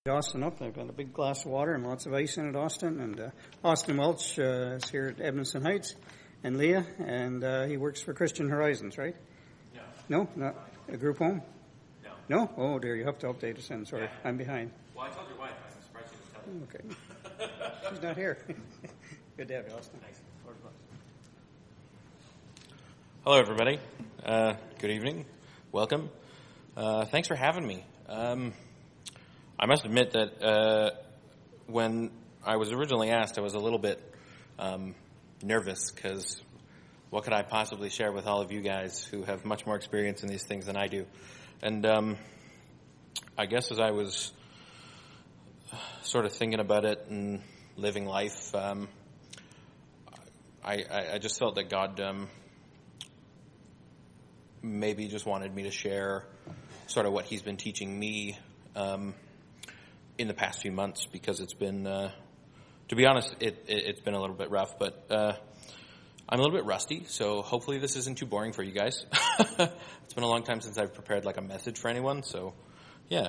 Austin up. I've got a big glass of water and lots of ice in it, Austin. And Austin Welch is here at Edmondson Heights, and Leah, and he works for Christian Horizons, right? No. No? Not a group home? No. No? Oh, dear, you have to update us then. Sorry, I'm behind. Well, I told your wife. I'm surprised she didn't tell you. Okay. She's not here. Good to have you, Austin. Thanks. Hello, everybody. Good evening. Welcome. Thanks for having me. I must admit that when I was originally asked, I was a little bit nervous because what could I possibly share with all of you guys who have much more experience in these things than I do? And I guess as I was sort of thinking about it and living life, I just felt that God maybe just wanted me to share sort of what He's been teaching me in the past few months, because it's been, to be honest, it's been a little bit rough, but I'm a little bit rusty, so hopefully this isn't too boring for you guys. It's been a long time since I've prepared like a message for anyone, so yeah.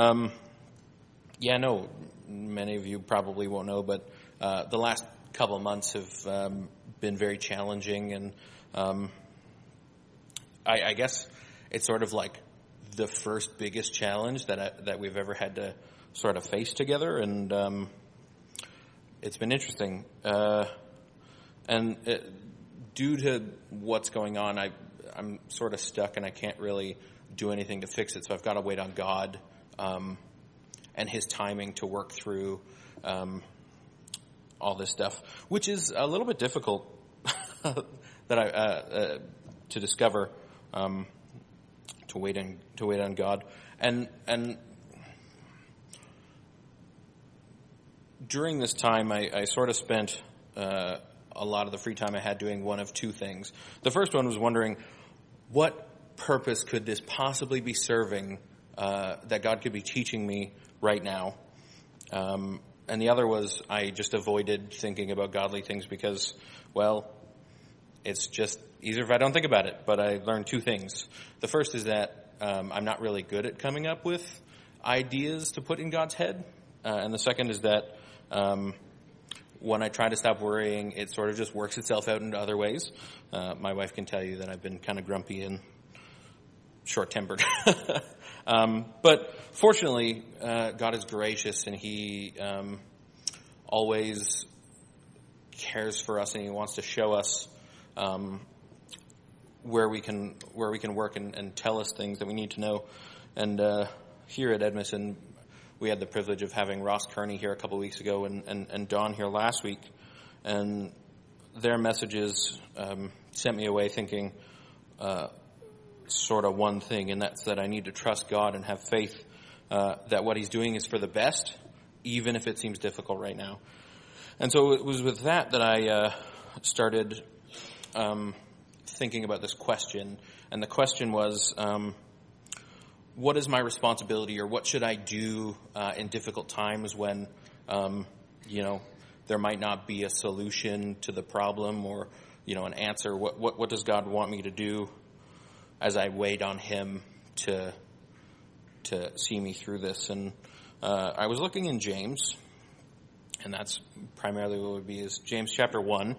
No, many of you probably won't know, but the last couple of months have been very challenging, and I guess it's sort of like the first biggest challenge that we've ever had to sort of face together, and it's been interesting. Due to what's going on, I'm sort of stuck, and I can't really do anything to fix it. So I've got to wait on God and His timing to work through all this stuff, which is a little bit difficult to discover. To wait on God, and during this time, I sort of spent a lot of the free time I had doing one of two things. The first one was wondering, what purpose could this possibly be serving that God could be teaching me right now? And the other was I just avoided thinking about godly things because, well, it's just easier if I don't think about it. But I learned two things. The first is that I'm not really good at coming up with ideas to put in God's head. And the second is that when I try to stop worrying, it sort of just works itself out into other ways. My wife can tell you that I've been kind of grumpy and short-tempered. But fortunately, God is gracious, and He always cares for us, and He wants to show us where we can work and tell us things that we need to know. And here at Edmondson, we had the privilege of having Ross Kearney here a couple of weeks ago and Don here last week. And their messages sent me away thinking sort of one thing, and that's that I need to trust God and have faith that what He's doing is for the best, even if it seems difficult right now. And so it was with that I started thinking about this question, and the question was, what is my responsibility, or what should I do in difficult times when, there might not be a solution to the problem or, an answer? What does God want me to do as I wait on Him to see me through this? And I was looking in James, and that's primarily what it would be, is James chapter 1.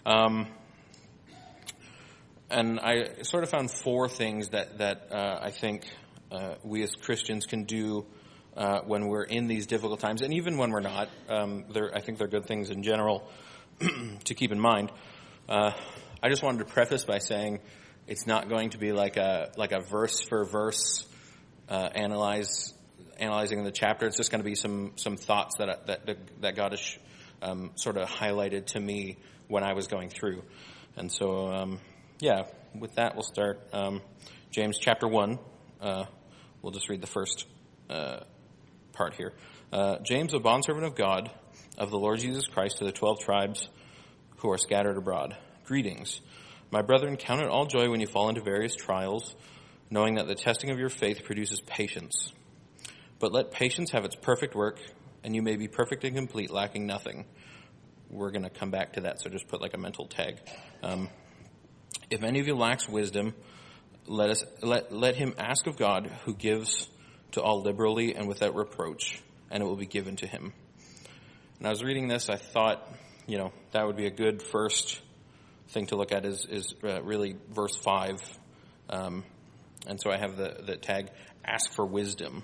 And I sort of found four things that I think we as Christians can do when we're in these difficult times, and even when we're not. I think they're good things in general to keep in mind. I just wanted to preface by saying it's not going to be like a verse for verse analyzing the chapter. It's just going to be some thoughts that God has sort of highlighted to me when I was going through. And so, with that, we'll start James chapter 1. We'll just read the first part here. James, a bondservant of God, of the Lord Jesus Christ, to the 12 tribes who are scattered abroad. Greetings. My brethren, count it all joy when you fall into various trials, knowing that the testing of your faith produces patience. But let patience have its perfect work, and you may be perfect and complete, lacking nothing. We're going to come back to that, so just put like a mental tag. If any of you lacks wisdom, let him ask of God, who gives to all liberally and without reproach, and it will be given to him. And I was reading this, I thought, that would be a good first thing to look at is really verse 5. And so I have the tag, ask for wisdom.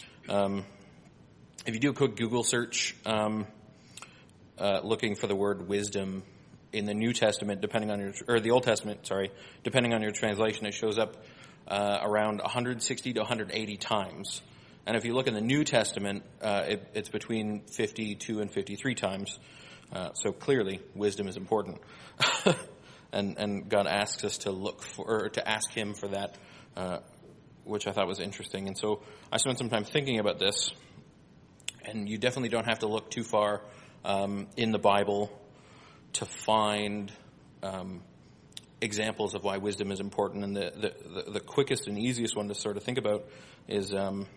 If you do a quick Google search, looking for the word wisdom in the New Testament, the Old Testament, depending on your translation, it shows up around 160 to 180 times. And if you look in the New Testament, it's between 52 and 53 times. So clearly, wisdom is important. and God asks us to look for, or to ask him for that, which I thought was interesting. And so I spent some time thinking about this. And you definitely don't have to look too far in the Bible to find examples of why wisdom is important. And the quickest and easiest one to sort of think about is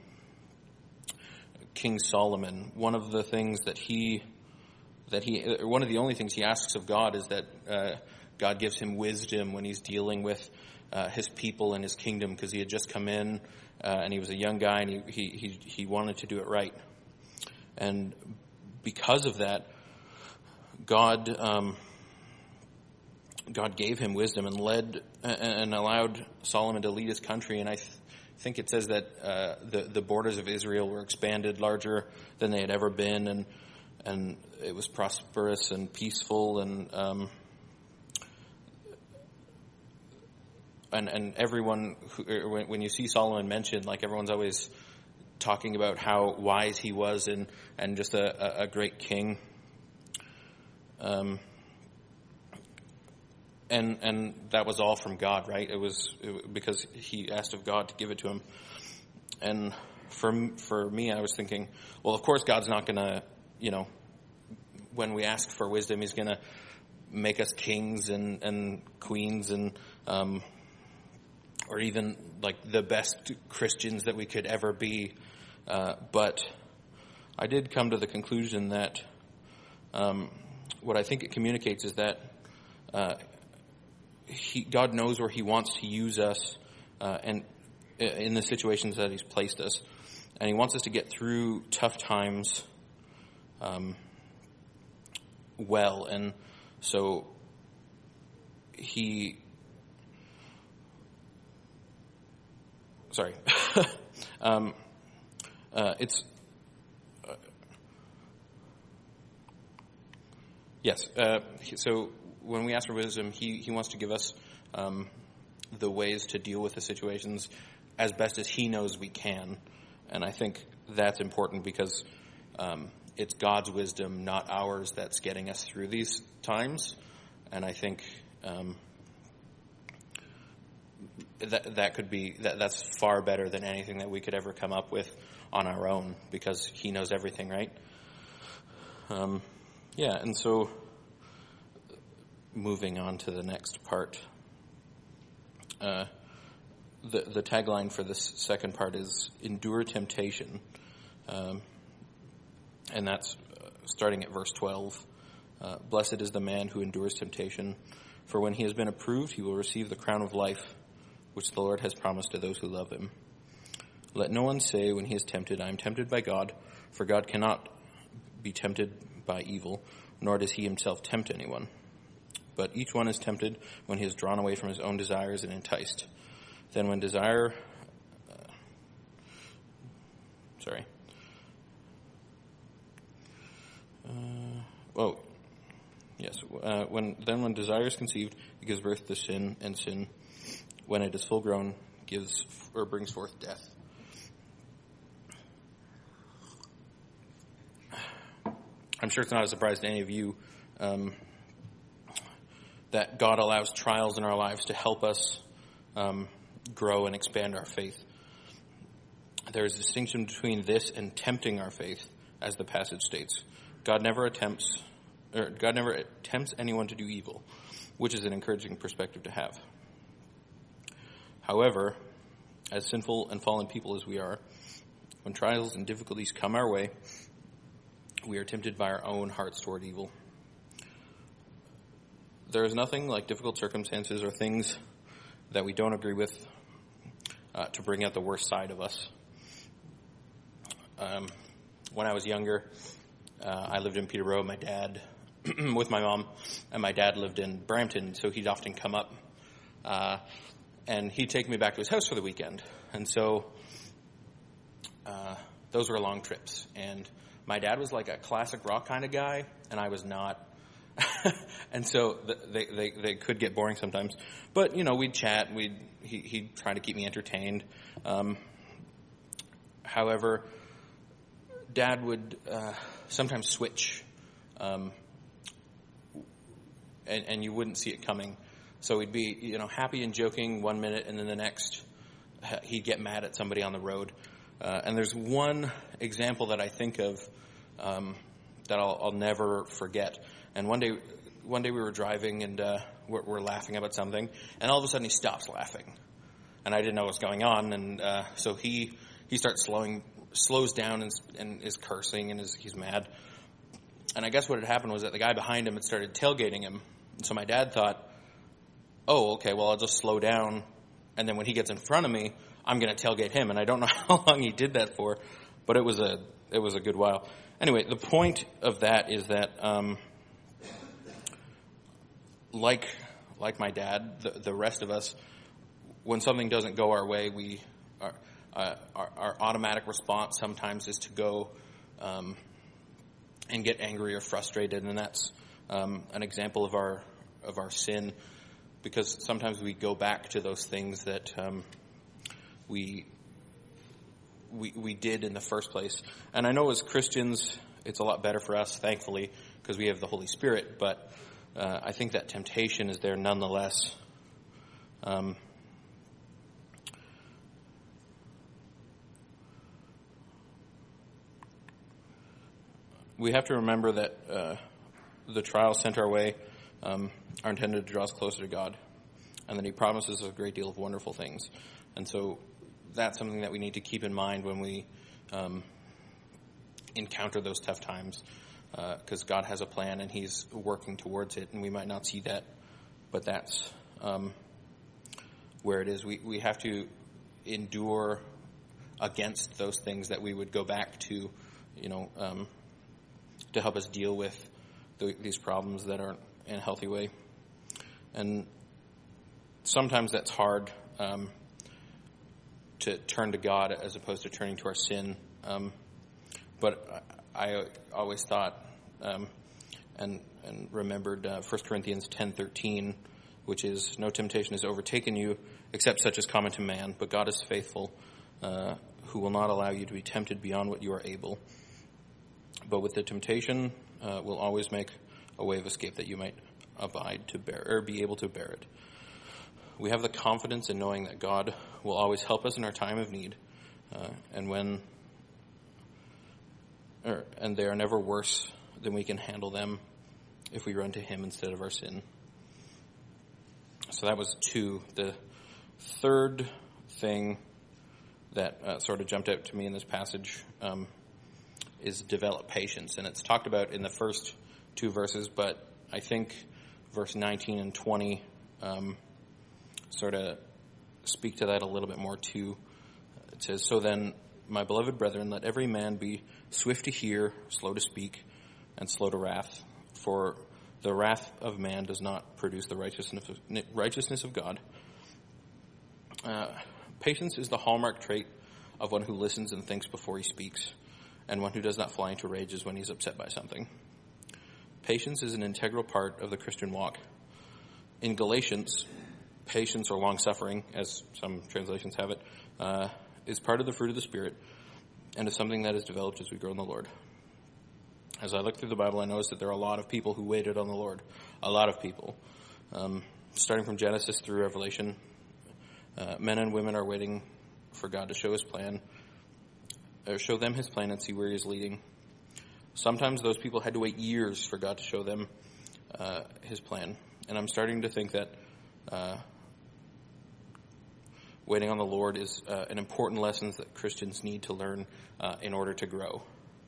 King Solomon. One of the things one of the only things he asks of God is that God gives him wisdom when he's dealing with his people and his kingdom, because he had just come in and he was a young guy and he wanted to do it right. And because of that, God gave him wisdom and led and allowed Solomon to lead his country. And I think it says that the borders of Israel were expanded larger than they had ever been, and it was prosperous and peaceful, and everyone when you see Solomon mentioned, like, everyone's always talking about how wise he was and just a great king. And that was all from God, right? It was because he asked of God to give it to him. And for me, I was thinking, well, of course God's not going to, when we ask for wisdom, he's going to make us kings and queens and or even like the best Christians that we could ever be. But I did come to the conclusion that what I think it communicates is that God knows where he wants to use us and in the situations that he's placed us. And he wants us to get through tough times well. And so so when we ask for wisdom, he wants to give us the ways to deal with the situations as best as he knows we can. And I think that's important because it's God's wisdom, not ours, that's getting us through these times. And I think that's far better than anything that we could ever come up with on our own, because he knows everything, right? And so moving on to the next part. The tagline for this second part is endure temptation. And that's starting at verse 12. Blessed is the man who endures temptation, for when he has been approved, he will receive the crown of life, which the Lord has promised to those who love him. Let no one say when he is tempted, I am tempted by God, for God cannot be tempted by evil, nor does he himself tempt anyone. But each one is tempted when he is drawn away from his own desires and enticed. Then when desire... when desire is conceived, it gives birth to sin, and sin, when it is full grown, brings forth death. I'm sure it's not a surprise to any of you that God allows trials in our lives to help us grow and expand our faith. There is a distinction between this and tempting our faith, as the passage states. God never tempts anyone to do evil, which is an encouraging perspective to have. However, as sinful and fallen people as we are, when trials and difficulties come our way, we are tempted by our own hearts toward evil. There is nothing like difficult circumstances or things that we don't agree with to bring out the worst side of us. when I was younger, I lived in Peterborough, my dad, with my mom, and my dad lived in Brampton, so he'd often come up, and he'd take me back to his house for the weekend. And so those were long trips. And my dad was like a classic rock kind of guy, and I was not. And so they could get boring sometimes. But, we'd chat, he'd try to keep me entertained. However, Dad would sometimes switch, and you wouldn't see it coming. So he'd be, happy and joking one minute, and then the next, he'd get mad at somebody on the road. And there's one example that I think of that I'll never forget. And one day we were driving, and we're laughing about something, and all of a sudden he stops laughing, and I didn't know what was going on. And so he slows down and is cursing, and he's mad. And I guess what had happened was that the guy behind him had started tailgating him. And so my dad thought, oh, okay, well, I'll just slow down, and then when he gets in front of me, I'm going to tailgate him. And I don't know how long he did that for, but it was a good while. Anyway, the point of that is that, like my dad, the rest of us, when something doesn't go our way, our automatic response sometimes is to go and get angry or frustrated, and that's an example of our sin, because sometimes we go back to those things that we did in the first place. And I know as Christians, it's a lot better for us, thankfully, because we have the Holy Spirit, but I think that temptation is there nonetheless. We have to remember that the trials sent our way are intended to draw us closer to God, and that He promises a great deal of wonderful things. And so that's something that we need to keep in mind when we encounter those tough times, because God has a plan and He's working towards it, and we might not see that, but that's where it is. We have to endure against those things that we would go back to, to help us deal with these problems that aren't in a healthy way. And sometimes that's hard to turn to God as opposed to turning to our sin. But I always thought and remembered 1 Corinthians 10:13, which is, no temptation has overtaken you except such as common to man, but God is faithful, who will not allow you to be tempted beyond what you are able. But with the temptation, will always make a way of escape that you might abide to bear, or be able to bear it. We have the confidence in knowing that God will always help us in our time of need, and they are never worse than we can handle them if we run to Him instead of our sin. So that was 2. The third thing that sort of jumped out to me in this passage is develop patience. And it's talked about in the first 2 verses, but I think verse 19 and 20 sort of speak to that a little bit more too. It says, so then, my beloved brethren, let every man be swift to hear, slow to speak, and slow to wrath. For the wrath of man does not produce the righteousness of God. Patience is the hallmark trait of one who listens and thinks before he speaks, and one who does not fly into rages when he's upset by something. Patience is an integral part of the Christian walk. In Galatians, patience or long-suffering, as some translations have it, is part of the fruit of the Spirit, and is something that is developed as we grow in the Lord. As I look through the Bible, I notice that there are a lot of people who waited on the Lord. A lot of people. Starting from Genesis through Revelation, men and women are waiting for God to show His plan, or show them His plan and see where He is leading. Sometimes those people had to wait years for God to show them His plan. And I'm starting to think that waiting on the Lord is an important lesson that Christians need to learn in order to grow.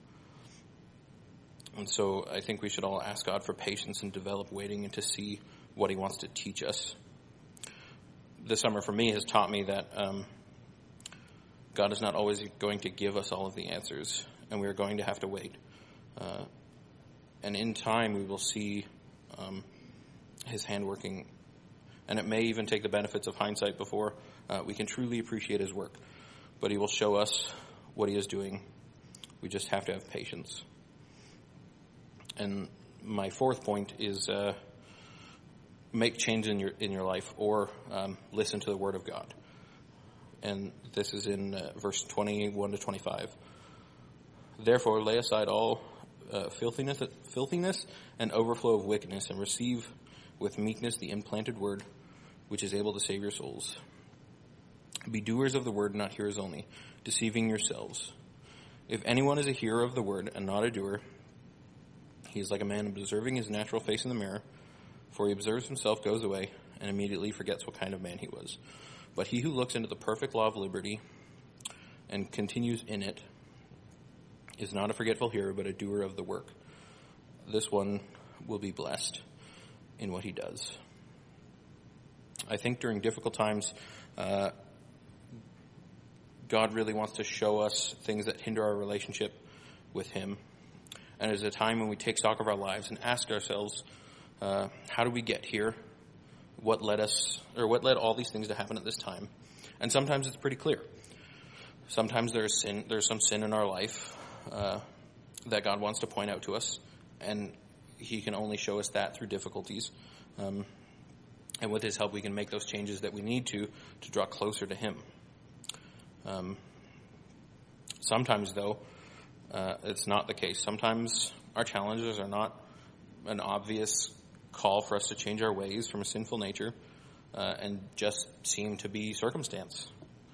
And so I think we should all ask God for patience and develop waiting and to see what He wants to teach us. This summer for me has taught me that God is not always going to give us all of the answers. and we are going to have to wait. And in time, we will see his hand working. And it may even take the benefits of hindsight before we can truly appreciate his work. But he will show us what he is doing. We just have to have patience. And my fourth point is make change in your life, or listen to the word of God. And this is in verse 21 to 25. Therefore, lay aside all filthiness and overflow of wickedness, and receive with meekness the implanted word, which is able to save your souls. Be doers of the word, not hearers only, deceiving yourselves. If anyone is a hearer of the word and not a doer, he is like a man observing his natural face in the mirror, for he observes himself, goes away, and immediately forgets what kind of man he was. But he who looks into the perfect law of liberty and continues in it is not a forgetful hearer, but a doer of the work. This one will be blessed in what he does. I think during difficult times, God really wants to show us things that hinder our relationship with him. And it is a time when we take stock of our lives and ask ourselves, how do we get here? What led all these things to happen at this time? And sometimes it's pretty clear. Sometimes there's some sin in our life that God wants to point out to us, and he can only show us that through difficulties. And with his help, we can make those changes that we need to draw closer to him. Sometimes, though, it's not the case. Sometimes our challenges are not an obvious call for us to change our ways from a sinful nature, and just seem to be circumstance.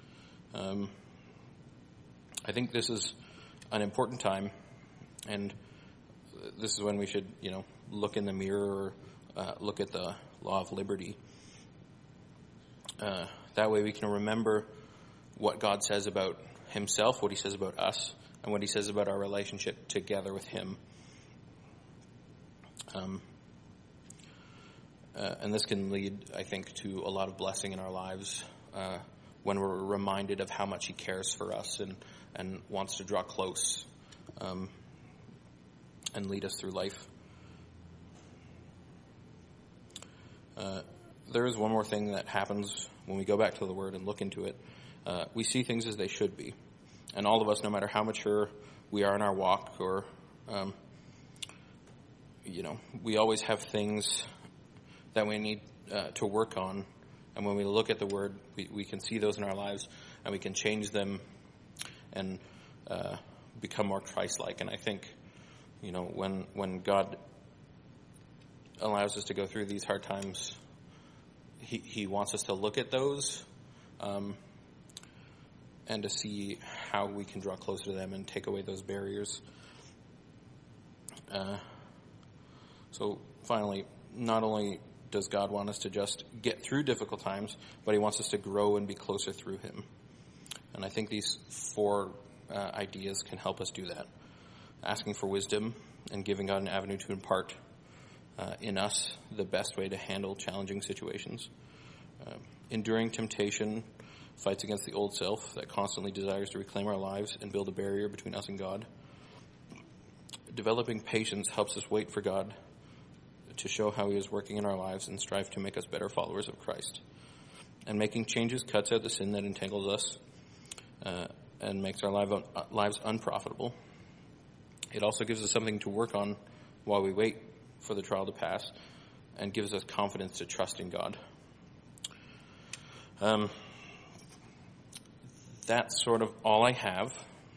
I think this is an important time, and this is when we should, look in the mirror or look at the law of liberty. That way we can remember what God says about himself, what he says about us, and what he says about our relationship together with him. And this can lead, I think, to a lot of blessing in our lives when we're reminded of how much he cares for us and wants to draw close and lead us through life. There is one more thing that happens when we go back to the Word and look into it. We see things as they should be. And all of us, no matter how mature we are in our walk, or, we always have things that we need to work on. And when we look at the Word, we can see those in our lives, and we can change them and become more Christ-like. And I think, when God allows us to go through these hard times, he wants us to look at those and to see how we can draw closer to them and take away those barriers. So finally, not only does God want us to just get through difficult times, but he wants us to grow and be closer through him. And I think these four ideas can help us do that. Asking for wisdom and giving God an avenue to impart in us the best way to handle challenging situations. Enduring temptation fights against the old self that constantly desires to reclaim our lives and build a barrier between us and God. Developing patience helps us wait for God to show how he is working in our lives and strive to make us better followers of Christ. And making changes cuts out the sin that entangles us and makes our lives unprofitable. It also gives us something to work on while we wait for the trial to pass, and gives us confidence to trust in God. That's sort of all I have.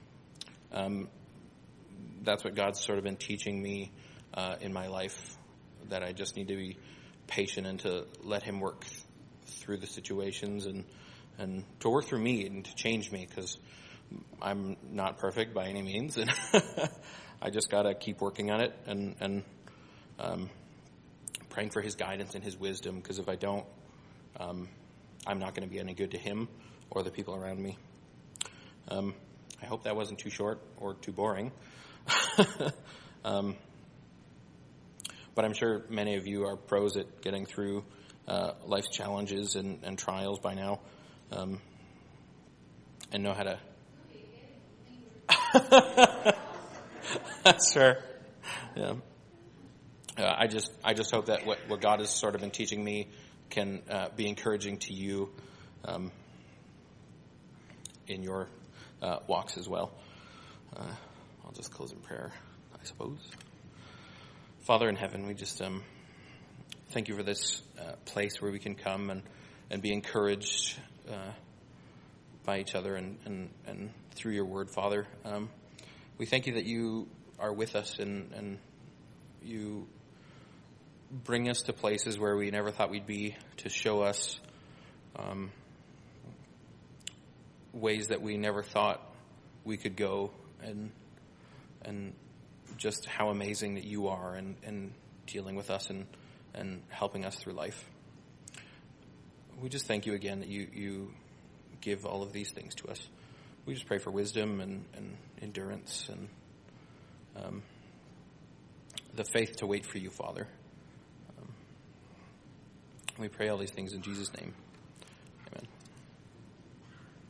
That's what God's sort of been teaching me in my life, that I just need to be patient and to let him work through the situations and to work through me and to change me, because I'm not perfect by any means, and I just got to keep working on it and praying for his guidance and his wisdom, because if I don't, I'm not going to be any good to him or the people around me. I hope that wasn't too short or too boring. But I'm sure many of you are pros at getting through life's challenges and trials by now, and know how to Sure. Yeah. I just hope that what God has sort of been teaching me can be encouraging to you in your walks as well. I'll just close in prayer, I suppose. Father in heaven, we just thank you for this place where we can come and be encouraged by each other and through your word, Father. We thank you that you are with us and you bring us to places where we never thought we'd be, to show us ways that we never thought we could go, and just how amazing that you are and dealing with us and helping us through life. We just thank you again that you give all of these things to us. We just pray for wisdom and endurance and the faith to wait for you, Father. We pray all these things in Jesus' name.